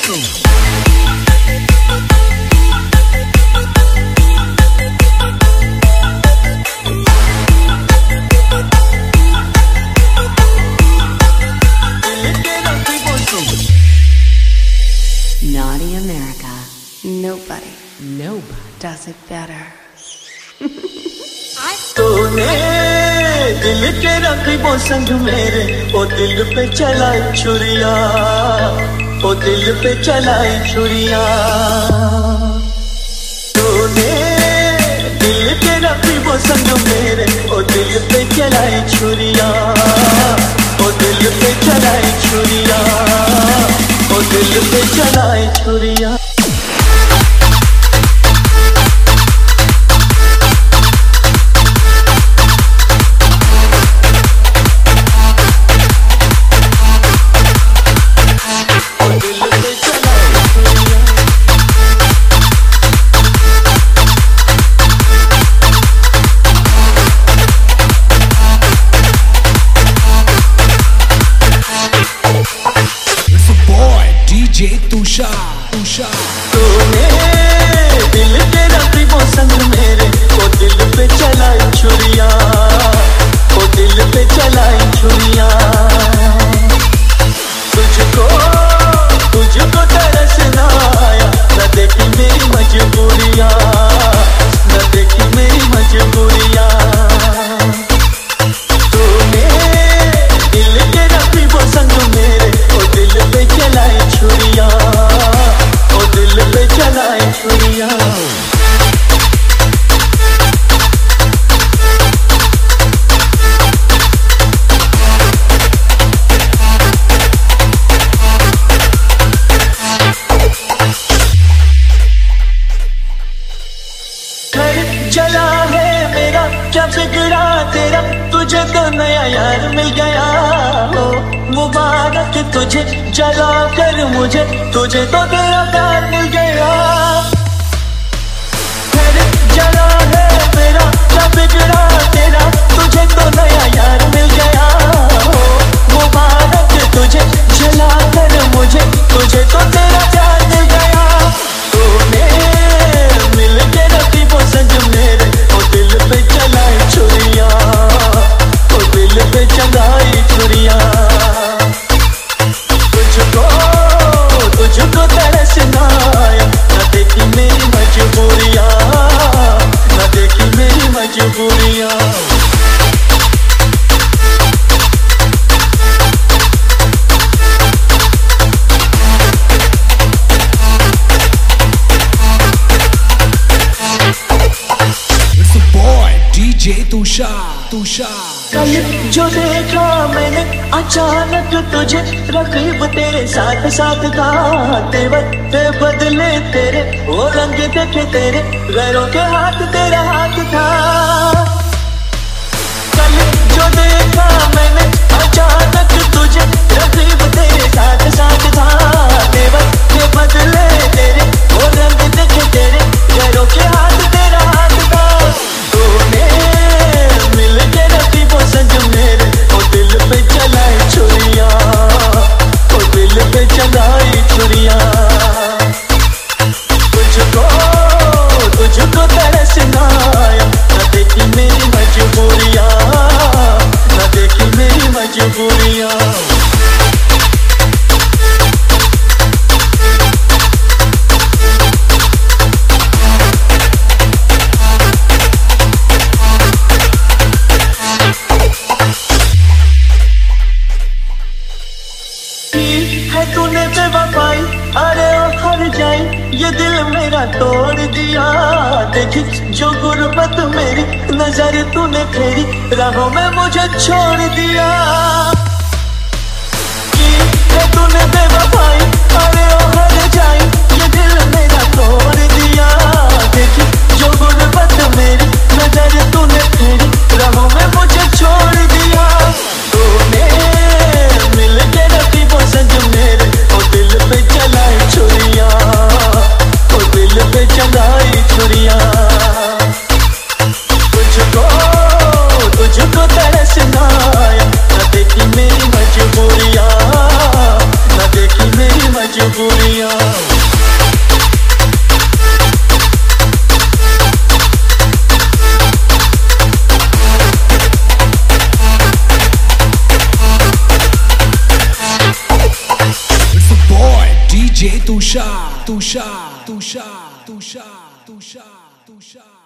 Naughty America. Nobody does it better. तूने दिल के रकीबों संग मेरे ओ दिल पे चलाई छुरिया, ओ दिल पे चलाई छुरिया। तूने दिल के रकीबों संग मेरे ओ दिल पे चलाई छुरिया, ओ दिल पे चलाई छुरिया, ओ दिल पे चलाई छुरिया। तूने दिल के रकीबों संग मेरे ओ दिल पे चलाई छुरिया, ओ दिल पे चलाई छुरिया। तुझको तरस ना आया, न देखी मेरी मजबूरियाँ, न देखी मेरी मजबूरियाँ। तूने दिल के रकीबों संग मेरे ओ दिल पे चलाई छुरिया, दिल पे चलाई छुरिया। घर जला है मेरा, क्या बिगड़ा तेरा, तुझे तो नया यार मिल गया हो। मुबारक तुझे जला कर मुझे, तुझे तो तेरा प्यार मिल गया। घर जला है मेरा, क्या बिगड़ा तेरा, तुझे तो नया यार मिल गया हो। मुबारक तुझे जला कर मुझे, तुझे तो तेरा प्यार मिल गया। तूने मिल के रकीबों संग मेरे ओ दिल पे चलाई छुरिया, ओ दिल पे चलाई छुरिया। तुझको तरस ना आया, न देखी मेरी मजबूरियाँ, न देखी मेरी मजबूरियाँ। कल जो देखा मैंने अचानक तुझे, रकीब तेरे साथ साथ था। तेवर ते बदले तेरे, वो रंग देखे तेरे, गैरों के हाथ तेरा हाथ था। कल जो देखा मैंने अचानक तुझे, रकीब तेरे साथ साथ था। तेवर ते बदले तेरे, वो रंग देखे तेरे, गैरों के हाथ तेरा हाथ था। तूने मिल के रकीबों संग मेरे ओ दिल पे चलाई छुरिया, ओ दिल पे चलाई छुरिया। तुझको तरस ना आया, न देखी मेरी मजबूरियाँ, न देखी मेरी मजबूरियाँ। तूने बेवफाई, अरे ओ हर जाई, ये दिल मेरा तोड़ दिया। देखी जो गुर्बत मेरी, नजर तूने फेरी, राहों में मुझे छोड़ दिया। तूने बेवफाई, अरे ओ हर जाई, ये दिल मेरा तोड़ दिया। देखी जो गुर्बत मेरी, नजर तूने फेरी, राहों में मुझे छोड़ दिया। तूने मिल के रकीबों संग मेरे ओ दिल पे चलाई छुरिया, ओ दिल पे चलाई छुरिया। तुझको तरस ना आया, न देखी मेरी मजबूरियाँ, न देखी तुषार तुषार तुषार तुषार तुषार तुषार